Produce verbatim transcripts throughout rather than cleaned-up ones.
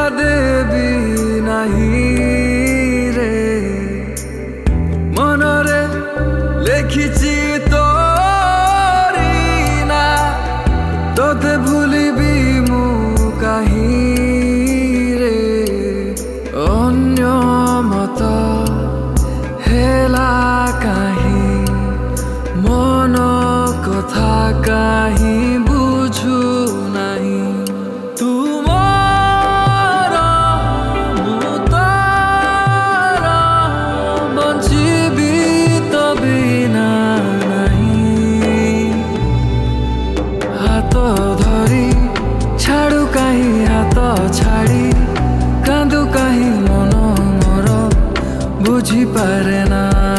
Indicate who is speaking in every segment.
Speaker 1: দেবী নাহি রে মনরে লেখিছি তোরি না তোতে ভুলিবি মু কাহি রে অন্য মত হেলা কাহি মন কথা কাহি বুঝু নাহি তুমার মু তার বঞ্চিবি তো বিনা নাহি হাত ধরি ছাড়ু কাহি হাত ছাড়ি কান্দু কাহি মন মোর বুঝি পারে না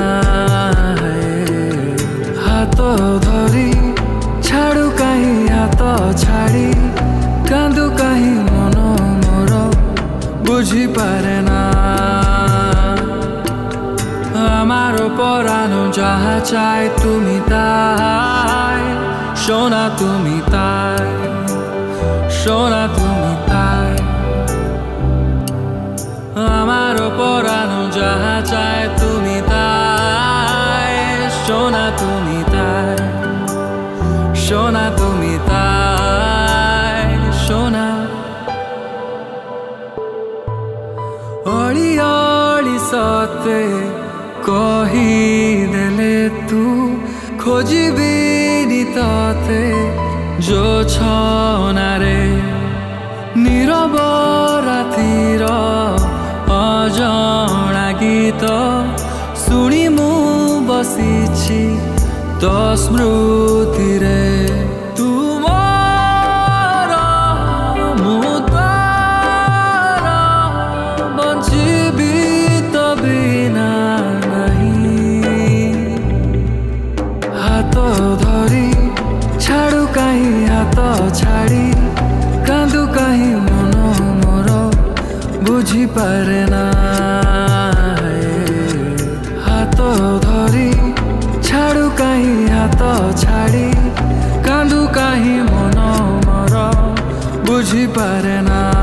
Speaker 1: হাত ধরি ছাড়ু কাহি হাত ছাড়ি কান্দু কাহি মন মোর বুঝি পারে না আমার পরানো যাহা চাই তুমি তাই সোনা তুমি তাই সোনা তুমি তাই আমার পরানো যাহা চাই তুমি তাই সোনা তুমি তাই সোনা তুমি তাই সোনা অলি অলি সতে কহিদেলে তু খোঁজিবি ততে যো ছনারে নীরব রাতির অজଣା গীত শুনি মু বসিছি তো স্মৃতিরে তুমার মু তার বঞ্চিবি তো বিনা নাহি হাত ধরি ছাড়ু কাহি হাত ছাড়ি কান্দু কাহি মন মোর বুঝি পারে না হাত ধরি ছাড়ু কাহি হাত ছাড়ি কান্দু কাহি মন মোর বুঝি পারে না।